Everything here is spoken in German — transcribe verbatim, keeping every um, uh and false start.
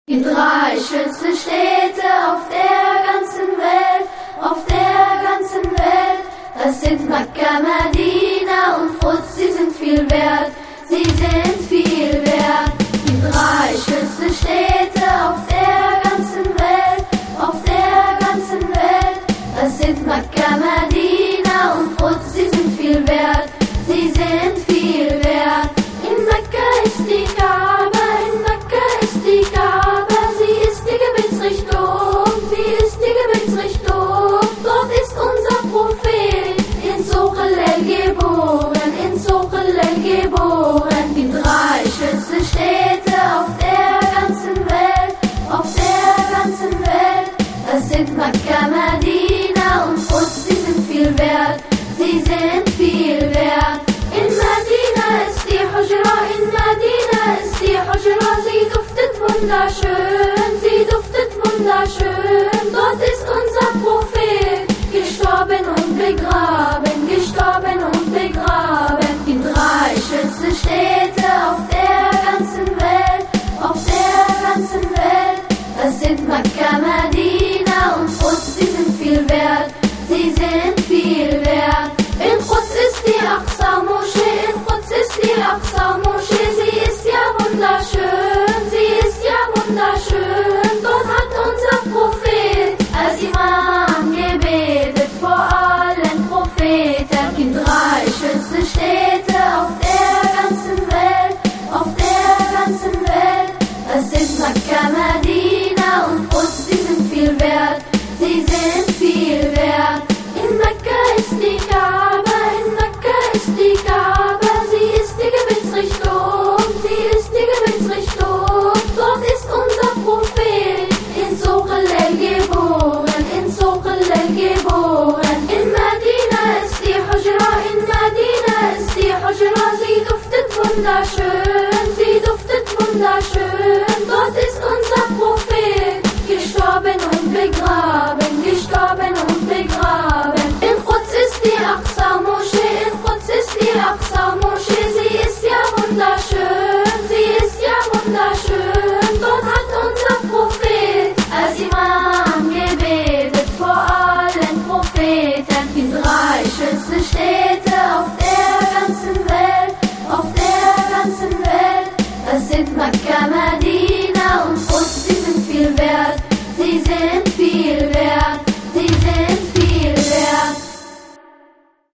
Die drei schönsten Städte auf der ganzen Welt, auf der ganzen Welt, das sind Mekka, Medina und Quds, sie sind viel wert, sie sind viel wert. Die drei schönsten Städte auf der ganzen Welt, auf der ganzen Welt, das sind Mekka, Medina und Quds, sie sind viel wert, sie sind viel wert. In Mekka ist die Kaaba, in Mekka ist die Kaaba, sie ist die Gebetsrichtung, sie ist die Gebetsrichtung. Dort ist unser Prophet, in Sochel el geboren, in Sochel el geboren. Die drei schönsten Städte auf der ganzen Welt, auf der ganzen Welt, das sind Mekka, Medina und Quds, sie sind viel wert, sie sind viel wert. In Medina ist die Hujra, in Medina ist die Hujra, sie duftet wunderschön, sie duftet wunderschön. Dort ist unser Prophet, gestorben und begraben, gestorben und begraben. Die drei schönsten Städte auf der ganzen Welt, auf der ganzen Welt, das sind Mekka, Medina und Quds, sie sind viel wert, sie sind viel wert. In Quds ist die Aqsa-Moschee, in Quds ist die Aqsa-Moschee, sie ist ja wunderschön, sie ist ja wunderschön. Dort hat unser Prophet als Imam gebetet vor allen Propheten. Die drei schönsten Städte auf der ganzen Welt, auf der ganzen Welt, das sind Mekka, Medina und Quds, sie sind viel wert, sie sind